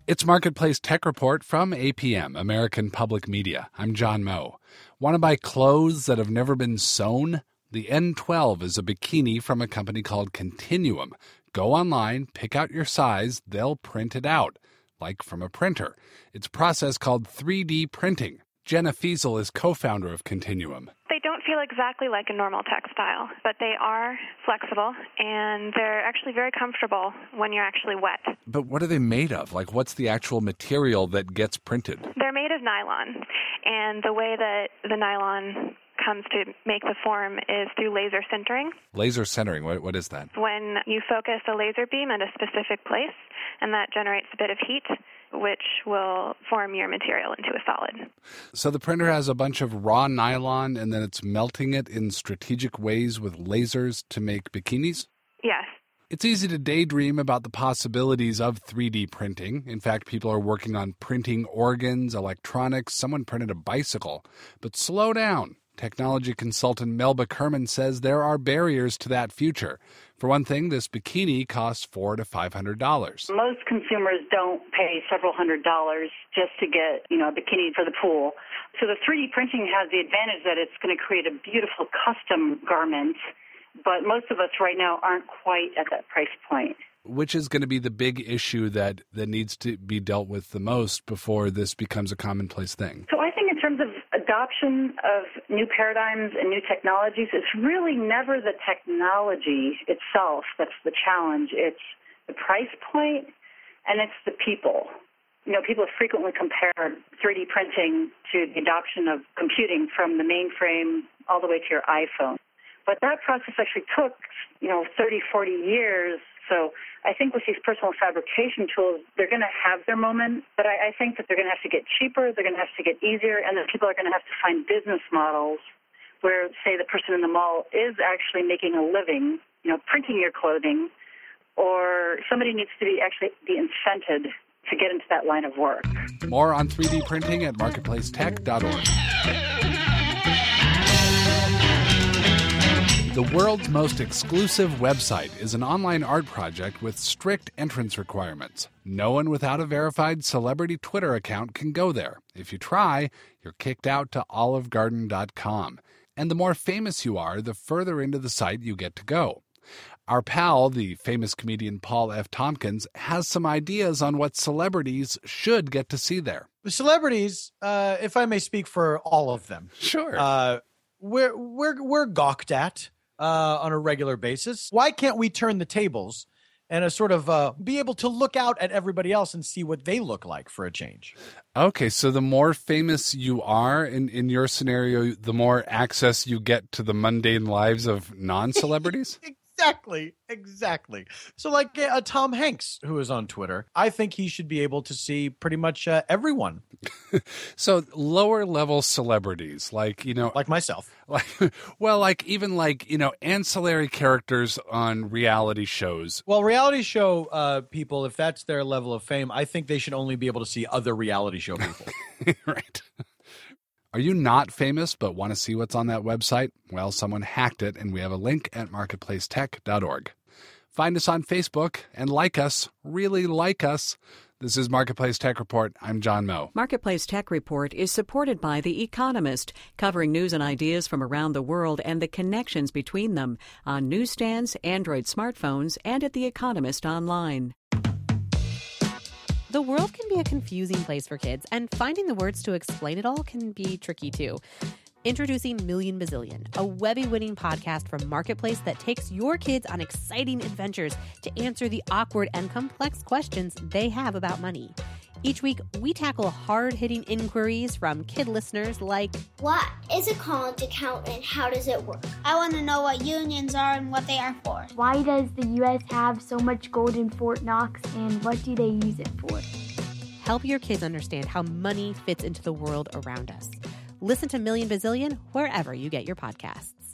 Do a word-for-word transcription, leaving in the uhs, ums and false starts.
It's Marketplace Tech Report from A P M, American Public Media. I'm John Moe. Want to buy clothes that have never been sewn? The N twelve is a bikini from a company called Continuum. Go online, pick out your size, they'll print it out, like from a printer. It's a process called three D printing. Jenna Fiesel is co-founder of Continuum. They don't feel exactly like a normal textile, but they are flexible, and they're actually very comfortable when you're actually wet. But what are they made of? Like, what's the actual material that gets printed? They're made of nylon, and the way that the nylon comes to make the form is through laser sintering. Laser sintering, what, what is that? When you focus a laser beam at a specific place, and that generates a bit of heat, which will form your material into a solid. So the printer has a bunch of raw nylon, and then it's melting it in strategic ways with lasers to make bikinis? Yes. It's easy to daydream about the possibilities of three D printing. In fact, people are working on printing organs, electronics. Someone printed a bicycle. But slow down. Technology consultant Melba Kerman says there are barriers to that future. For one thing, this bikini costs four to five hundred dollars. Most consumers don't pay several hundred dollars just to get, you know, a bikini for the pool. So the three D printing has the advantage that it's going to create a beautiful custom garment, but most of us right now aren't quite at that price point. Which is going to be the big issue that, that needs to be dealt with the most before this becomes a commonplace thing? So I think in terms of adoption of new paradigms and new technologies, it's really never the technology itself that's the challenge. It's the price point, and it's the people. You know, people frequently compare three D printing to the adoption of computing from the mainframe all the way to your iPhone. But that process actually took, you know, thirty, forty years. So I think with these personal fabrication tools, they're going to have their moment, but I, I think that they're going to have to get cheaper, they're going to have to get easier, and then people are going to have to find business models where, say, the person in the mall is actually making a living, you know, printing your clothing, or somebody needs to be actually be incented to get into that line of work. More on three D printing at marketplace tech dot org. The world's most exclusive website is an online art project with strict entrance requirements. No one without a verified celebrity Twitter account can go there. If you try, you're kicked out to olive garden dot com. And the more famous you are, the further into the site you get to go. Our pal, the famous comedian Paul F. Tompkins, has some ideas on what celebrities should get to see there. The celebrities, uh, if I may speak for all of them, Sure. uh, we're we're we're gawked at uh, on a regular basis. Why can't we turn the tables and a sort of uh, be able to look out at everybody else and see what they look like for a change? Okay, so the more famous you are in, in your scenario, the more access you get to the mundane lives of non-celebrities? Exactly, exactly. So like uh, Tom Hanks, who is on Twitter, I think he should be able to see pretty much uh, everyone. So lower level celebrities, like, you know, Like myself. like, well, like even like, you know, ancillary characters on reality shows. Well, reality show uh, people, if that's their level of fame, I think they should only be able to see other reality show people. Right. Are you not famous but want to see what's on that website? Well, someone hacked it, and we have a link at marketplace tech dot org. Find us on Facebook and like us, really like us. This is Marketplace Tech Report. I'm John Moe. Marketplace Tech Report is supported by The Economist, covering news and ideas from around the world and the connections between them on newsstands, Android smartphones, and at The Economist online. The world can be a confusing place for kids, and finding the words to explain it all can be tricky too. Introducing Million Bazillion, a Webby-winning podcast from Marketplace that takes your kids on exciting adventures to answer the awkward and complex questions they have about money. Each week, we tackle hard-hitting inquiries from kid listeners like, what is a current account and how does it work? I want to know what unions are and what they are for. Why does the U S have so much gold in Fort Knox, and what do they use it for? Help your kids understand how money fits into the world around us. Listen to Million Bazillion wherever you get your podcasts.